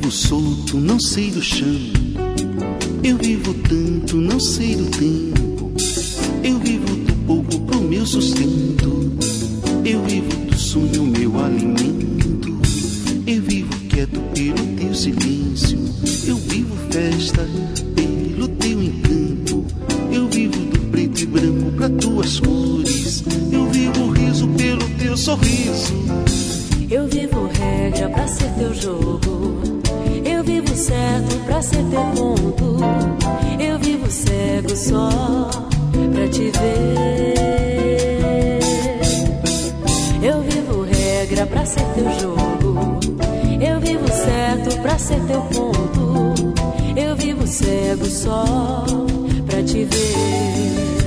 vivo solto, não sei do chão. Eu vivo tanto, não sei do tempo. Eu vivo do pouco pro meu sustento. Eu vivo do sonho, meu alimento. Eu vivo quieto pelo teu silêncio. Eu vivo festa pelo teu encanto. Eu vivo do preto e branco pra tuas cores. Eu vivo riso pelo teu sorriso. Eu vivo regra pra ser teu jogo. Eu vivo certo pra ser teu ponto. Eu vivo cego só pra te ver. Eu vivo regra pra ser teu jogo. Eu vivo certo pra ser teu ponto. Eu vivo cego só pra te ver.